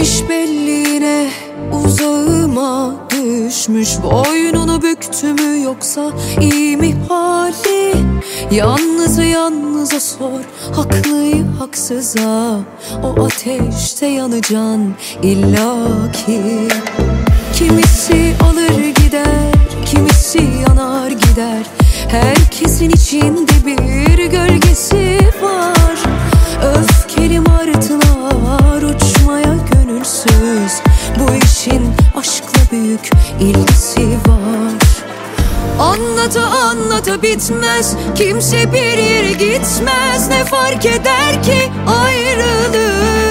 Gelmiş belline, uzağıma düşmüş. Boynunu büktü mü yoksa iyi mi hali? Yalnızı yalnıza sor, haklıyı haksıza. O ateşte yanacaksın illaki. Kimisi alır gider, kimisi yanar gider. Herkesin içinde bir gölgesi var. Öfkeli martılar uçmaya gönülsüz. Bu işin aşkla büyük ilgisi var. Anlata anlata bitmez, kimse bir yere gitmez. Ne fark eder ki ayrılık?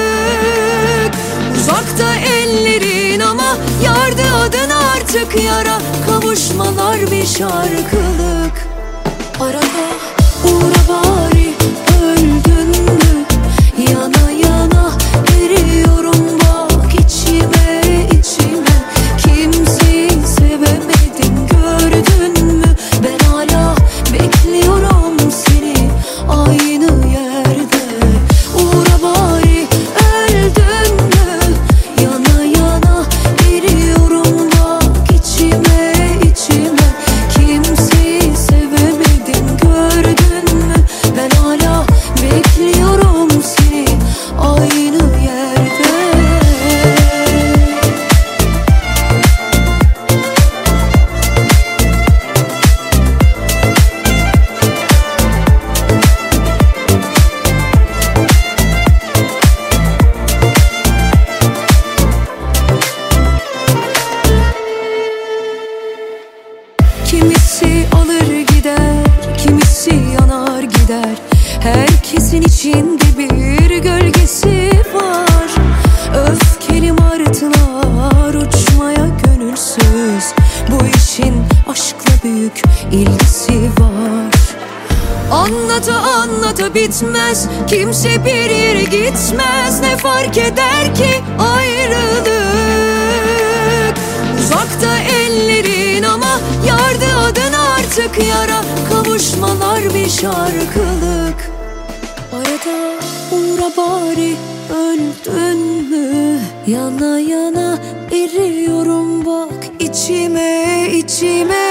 Uzakta ellerin ama yardı adın artık yara. Kavuşmalar bir şarkılık. Arada uğra bari, öldün mü? Yana yana veriyorum bak içime içime. Kimseyi sevemedim gördün mü? Ben hala bekliyorum seni aynı yerde. Uğra bari, öldün mü? Yana yana veriyorum bak içime içime. Kimseyi sevemedim gördün mü? Ben hala bekliyorum seni aynı yerde. Kimisi alır gider, kimisi yanar gider. Herkesin içinde bir gölgesi var. Öfkeli martılar uçmaya gönülsüz. Bu işin aşkla büyük ilgisi var. Anlata anlata bitmez, kimse bir yere gitmez. Ne fark eder ki ayrılık? Uzakta ellerin ama yardı adın artık yara. Kavuşmalar bir şarkılık. Arada uğra bari, öldün mü? Yana yana eriyorum bak içime içime.